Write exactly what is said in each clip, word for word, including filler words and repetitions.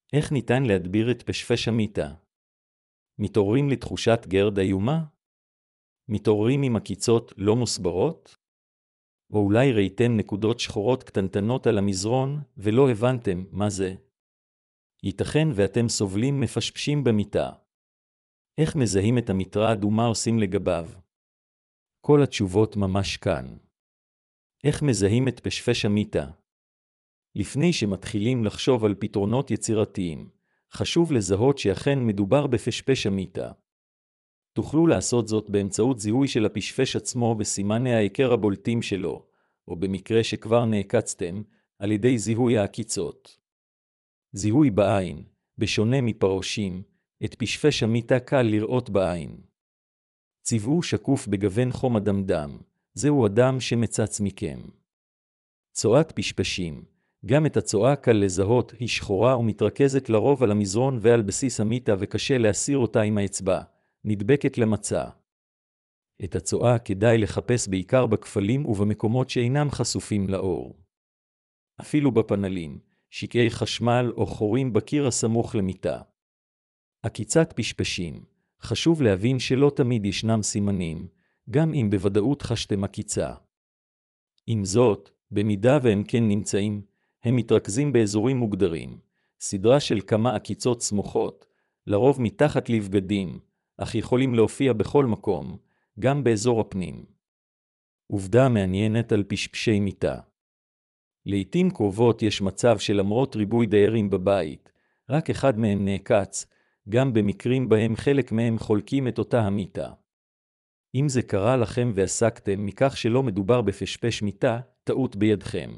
איך ניתן להדביר את פשפש המיטה? מתעוררים לתחושת גרד איומה? מתעוררים עם עקיצות לא מוסברות? או אולי ראיתם נקודות שחורות קטנטנות על המזרון ולא הבנתם מה זה? ייתכן ואתם סובלים מפשפשים במיטה. איך מזהים את המטרד ומה עושים לגביו? כל התשובות ממש כאן. איך מזהים את פשפש המיטה? לפני שמתחילים לחשוב על פתרונות יצירתיים, חשוב לזהות שאכן מדובר בפשפש המיטה. תוכלו לעשות זאת באמצעות זיהוי של הפשפש עצמו בסימני ההיכר הבולטים שלו, או במקרה שכבר נעקצתם, על ידי זיהוי העקיצות. זיהוי בעין, בשונה מפרושים, את פשפש המיטה קל לראות בעין. צבעו שקוף בגוון חום אדמדם, זהו אדם שמצץ מכם. צואת פשפשים, גם את הצואה קל לזהות, היא שחורה ומתרכזת לרוב על המזרון ועל בסיס המיטה וקשה להסיר אותה עם האצבע, נדבקת למצע. את הצואה כדאי לחפש בעיקר בכפלים ובמקומות שאינם חשופים לאור. אפילו בפנלים, שקעי חשמל או חורים בקיר הסמוך למיטה. עקיצת פשפשים, חשוב להבין שלא תמיד ישנם סימנים, גם אם בוודאות חשתם עקיצה. עם זאת, במידה והם כן נמצאים, הם מתרכזים באזורים מוגדרים, סדרה של כמה עקיצות סמוכות, לרוב מתחת לבגדים, אך יכולים להופיע בכל מקום, גם באזור הפנים. עובדה מעניינת על פשפשי מיטה. לעתים קרובות יש מצב שלמרות ריבוי דיירים בבית, רק אחד מהם נעקץ, גם במקרים בהם חלק מהם חולקים את אותה המיטה. אם זה קרה לכם ועסקתם מכך שלא מדובר בפשפש מיטה, טעות בידכם.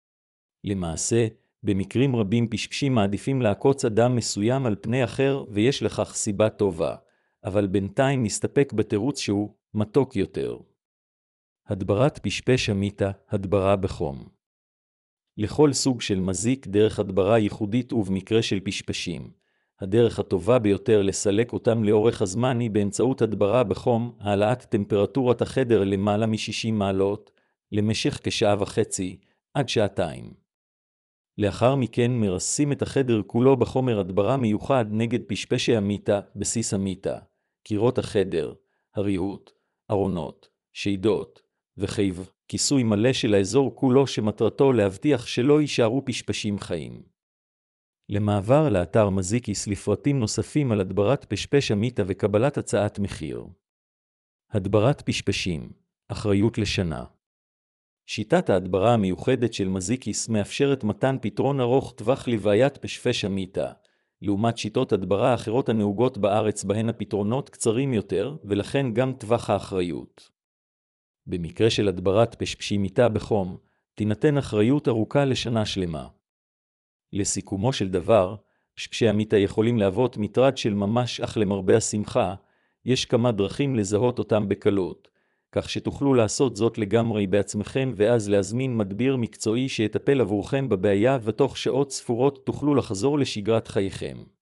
למעשה, במקרים רבים פשפשים מעדיפים לעקוץ אדם מסוים על פני אחר ויש לכך סיבה טובה, אבל בינתיים נסתפק בתירוץ שהוא מתוק יותר. הדברת פשפש המיטה, הדברה בחום. לכל סוג של מזיק דרך הדברה ייחודית ובמקרה של פשפשים. הדרך הטובה ביותר לסלק אותם לאורך הזמן היא באמצעות הדברה בחום, העלאת טמפרטורת החדר למעלה מ-שישים מעלות, למשך כשעה וחצי, עד שעתיים. לאחר מכן מרסים את החדר כולו בחומר הדברה מיוחד נגד פשפשי המיטה, בסיס המיטה, קירות החדר, הריהוט, ארונות, שידות, וחייב, כיסוי מלא של האזור כולו שמטרתו להבטיח שלא יישארו פשפשים חיים. למעבר לאתר מזיקיס לפרטים נוספים על הדברת פשפש המיטה וקבלת הצעת מחיר. הדברת פשפשים, אחריות לשנה. שיטת ההדברה המיוחדת של מזיקיס מאפשרת מתן פתרון ארוך טווח לבעיית פשפש המיטה, לעומת שיטות הדברה אחרות הנהוגות בארץ בהן הפתרונות קצרים יותר ולכן גם טווח האחריות. במקרה של הדברת פשפשי מיטה בחום, תינתן אחריות ארוכה לשנה שלמה. לסיכומו של דבר, פשפשי המיטה יכולים להוות מטרד של ממש, אך למרבה השמחה, יש כמה דרכים לזהות אותם בקלות, כך שתוכלו לעשות זאת לגמרי בעצמכם ואז להזמין מדביר מקצועי שיטפל עבורכם בבעיה ותוך שעות ספורות תוכלו לחזור לשגרת חייכם.